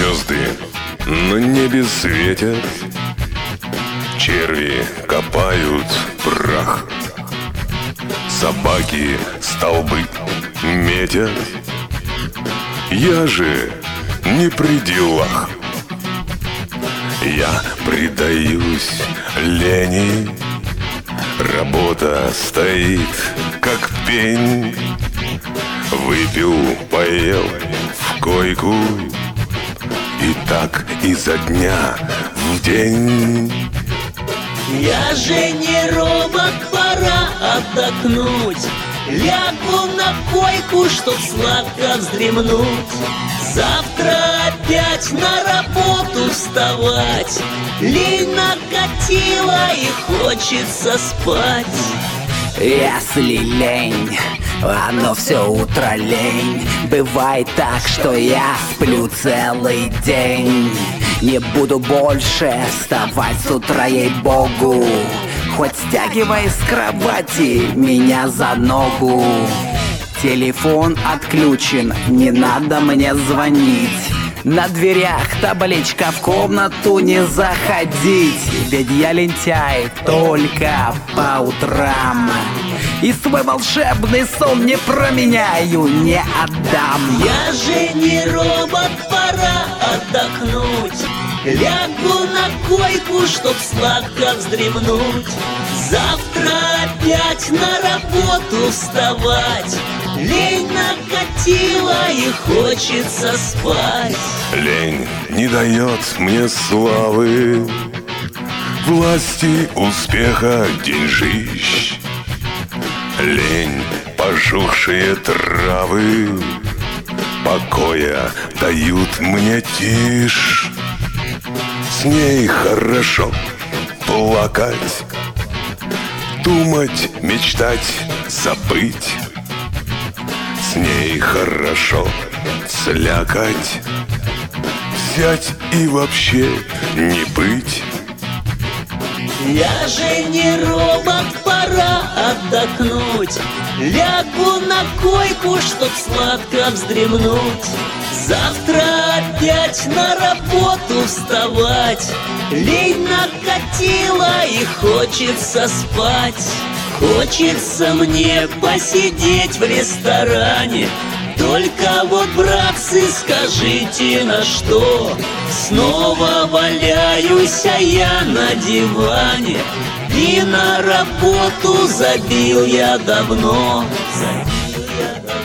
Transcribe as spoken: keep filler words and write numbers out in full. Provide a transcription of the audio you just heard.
Звезды на небе светят, черви копают прах, собаки столбы метят. Я же не при делах. Я предаюсь лени, работа стоит как пень. Выпил, поел в койку, и так изо дня в день. Я же не робот, пора отдохнуть. Лягу на койку, чтоб сладко вздремнуть. Завтра опять на работу вставать. Лень накатила и хочется спать. Если лень, оно все утро лень. Бывает так, что я сплю целый день. Не буду больше вставать с утра, ей-богу. Хоть стягивай с кровати меня за ногу. Телефон отключен, не надо мне звонить. На дверях табличка: в комнату не заходить. Ведь я лентяй только по утрам, и свой волшебный сон не променяю, не отдам. Я же не робот, пора отдохнуть. Лягу на койку, чтоб сладко вздремнуть. Завтра опять на работу вставать. Лень накатила и хочется спать. Лень не дает мне славы, власти, успеха, деньжищ. Лень пожухшие травы, покоя дают мне тишь. С ней хорошо плакать, думать, мечтать, забыть. С ней хорошо слякать, взять и вообще не быть. Я же не робот, пора отдохнуть. Лягу на койку, чтоб сладко вздремнуть. Завтра опять на работу вставать. Лень накатила и хочется спать. Хочется мне посидеть в ресторане. Только вот, братцы, скажите, на что? Снова валяюсь а я на диване, и на работу забил я давно. Забил я давно.